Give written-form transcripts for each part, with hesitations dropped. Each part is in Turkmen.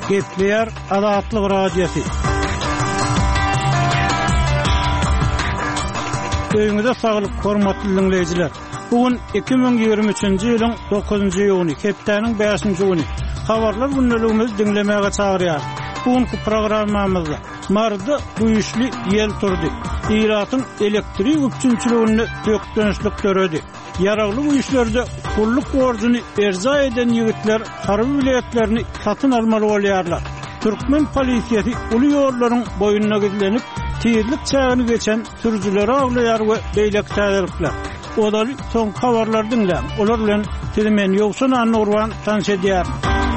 Gepleyer Azatlyk Radiosu. Öýüňize saglyk, hormatly dinleýijiler. Bugün 2023-nji ýylyň 9-njy ýyly, hepdeniň 5-nji güni. Habarlar günneligimiz dinlemäge çagyrýar. Bugünkü programmamyzda marda güýçli ýel turdy. Iratyň elektrik üçinçiligini tökdönüşlik töredi. Yaragly güýçlerde pulluk borcuny erza eden ýigitler harby biletlerini satyn almaly bolýarlar. Türkmen polisiýeti uly ýollaryň boýunna gidilenip, tezlik çägini geçen sürücüleri aglaýar we beýlek täziripler. Odaly soň habarlar dinlän. Olar bilen Tilmen Ýogsun Anurwan tanış edýär.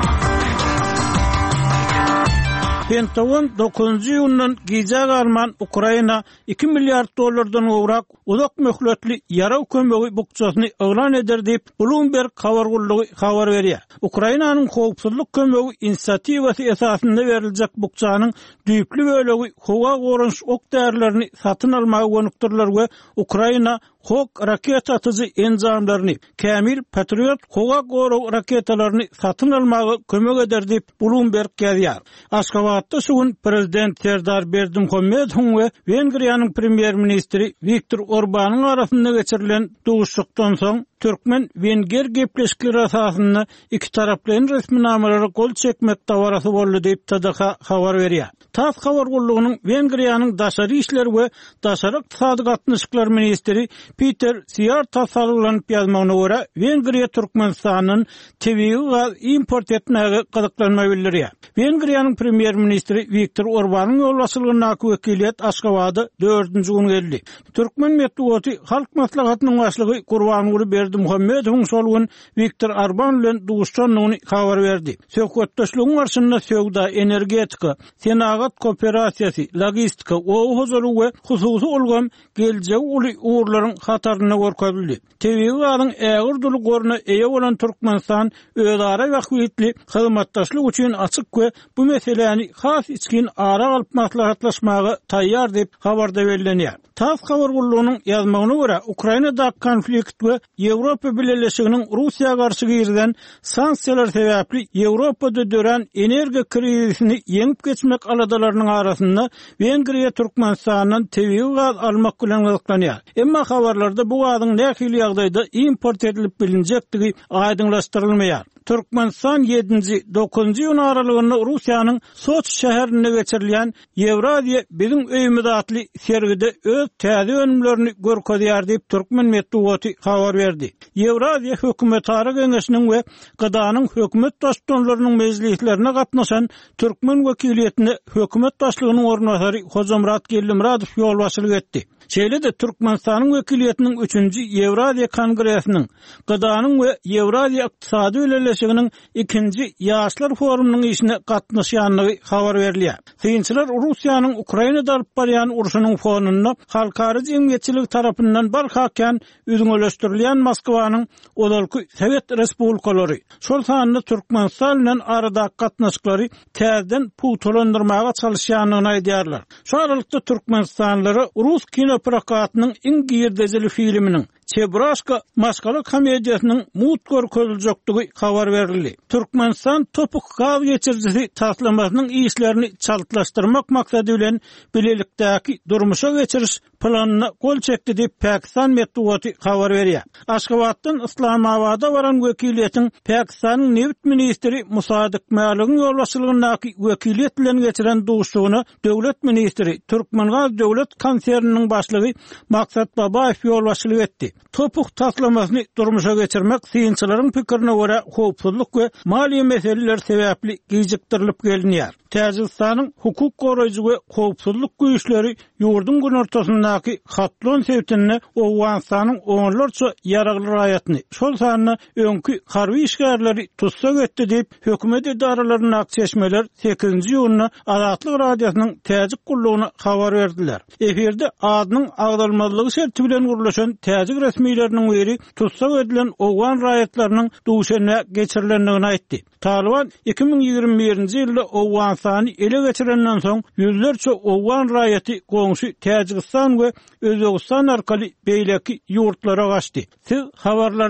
Pentagon 9-njy ýyldan gijag alman Ukraina 2 milliard dollardan owrak uzak möhletli yara kömegi bukçasyny elan eder diýip Bloomberg habargullygy habar berýär. Ukrainanyň howpsuzlyk kömegi inisiativasy esasynda beriljek bukçanyň düýpli bölegi howa gorunç ok därlerini satyn almagy gönükdirler we Ukraina Hawk raket atıcı enzamlaryny, Kamil Patriot howa goru raketalaryny satyn almagy kömek eder diýip Bloomberg ýazýar. Aşgabatda şugun prezident Serdar Berdimuhammedow we Wengriýanyň premier ministri Viktor Orbanyň arasynda geçirilen duguşykdan soň Türkmen-Wenger gepleşikleri asasynda iki taraplyň resminamalara kol çekmek tawarasy boldy diýip TDH habar berýär. TASS habargullygynyň Wengriýanyň daşary işler we daşary ykdysady gatnaşyklar ministri Peter Siar tasarlanyp ýazmagyna görä, Wengriýa Türkmenistanyň tebii gaz import etmäge gydyklanma bildirýär. Wengriýanyň premier ministri Viktor Orbanyň ýolbaşçylygyna wekiliýet Aşgabatda 4-nji gün geldi. Türkmen medeniýeti halk maslahatynyň başlygy Gurbanuly Berdimuhammedow şol Viktor Orban bilen duguşanyny habar berdi. Söhbetdeşligiň barşynda söwda, energetika, senagat kooperasiýasy, logistika, owazalyk we hususy bolgan geljek uly uğurlaryň hataryna görkezildi. Tebii gazyň ägir dulgoruna eýe bolan Türkmenistan özara wagtly hyzmatdaşlyk üçin açyk we bu meseleni has içkin ara alyp maslahatlaşmagy taýýar diýip habarda bellenýär. TASS habargullygynyň ýazmagyna görä, Ukrainada konflikt we Ýewropa Birleşiginiň Russiýa garşy girden sanksiýalar sebäpli Ýewropada dören energiýa krizisini ýeňip geçmek aladalarynyň arasynda Wengriýa Türkmenistanyň tebii gaz almak bilen gydyklanýar. Emma habarlarda bu gazyň nähili ýagdaýda import edilip bilinjektigi aýdynlaşdyrylmaýar. Türkmenistan 7-9-njy ýyl aralygynda Russiýanyň Soç şäherine geçirilen Ýewraziýa bizim öýümüz atly sergide öz täze önümlerini görkezýär diýip Türkmen medeniýeti habar berdi. Ýewraziýa hökümetara geňeşiniň we gydanyň hökümet başçylarynyň mejlislerine gatnaşan Türkmen wekiliýetine hökümet başlygynyň ornatary Hojamrat Gellimradow ýolbaşçylyk etdi. Şeýle-de Türkmenistanyň wekiliýetiniň 3-nji Ýewraziýa kongressiniň, gydanyň we Ýewraziýa ykdysady birleşiginiň 2-nji ýaşlar forumunyň işine gatnaşýanlygy habar berilýär. Synçylar Russiýanyň Ukrainada alyp barýan uruşynyň fonunda halkary jemgyýetçilik tarapyndan barhakan üzüňeleşdirilýän Moskwanyň olalky Sowet respublikalary, şol sanyny Türkmenistan bilen arada gatnaşyklary täzeden puwtalandyrmaga çalışýanyny aýdýarlar. Şu aralykda Türkmenistanlary Rus kinoprakatynyň iň girdejeli filminiň Çebraşka maskaly komediýasynyň mut görkeziljektigi habar berildi. Türkmenistan topuk gaz geçirjisi taslamasynyň işlerini çaltlaşdyrmak maksady bilen bilelikdäki durmuşa geçiriş planyna kol çekdi diýip Pakistan medeniýeti habar berýär. Aşgabatdan Islamabada baran wekiliýetiň Pakistanyň neft ministri Musadyk Mäligiň ýolbaşçylygyndäki wekiliýet bilen geçiren duguşygyna döwlet ministri Türkmengaz döwlet konserniniň başlygy Maksat Babaýew ýolbaşçylyk etdi. Topuk taslamasyny durmuşa geçirmek synçylaryň pikirine görä howpsuzlyk we maliýe meseleleri sebäpli gijikdirilip gelinýär. Täjikistanyň hukuk goraýjy we howpsuzlyk güýçleri ýurdun gün ortasyndaky Hatlon sewtini Owganistanyň onlarça yaragly raýatyny, şol sanyny öňkü harby işgärleri tutsak etdi diýip hökümet idaralarynyň çeşmeler 8-nji ýylyna Azatlyk radiosynyň täzik gullugyna habar berdiler. Eferde adynyň agdalmalygy şerti bilen gurulaşan täzik resmiýetleriniň biri tutsak edilen Owgan raýatlarynyň duşana geçirilendigini aýtdy. Taliban 2021-nji ýylda Owganistany ele geçirenden soň ýüzlerçe Owgan raýaty goňşy Täjikistan we Özbegistan arkaly beýleki ýurtlara gaçdy. Siz habarlar